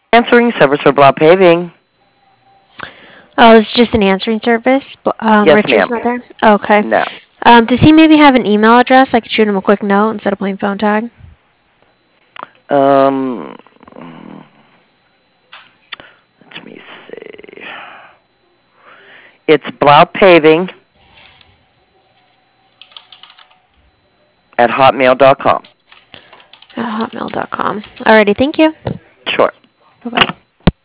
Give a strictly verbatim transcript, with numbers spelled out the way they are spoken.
Answering service for Blau Paving. Oh, it's just an answering service. But, um, Yes, Richard's ma'am. not there. Okay. No. Um, does he maybe have an email address? I could shoot him a quick note instead of playing phone tag. Um, let me see. It's Blau Paving at hotmail dot com. At hotmail dot com. Alrighty, thank you. Sure. Bye bye.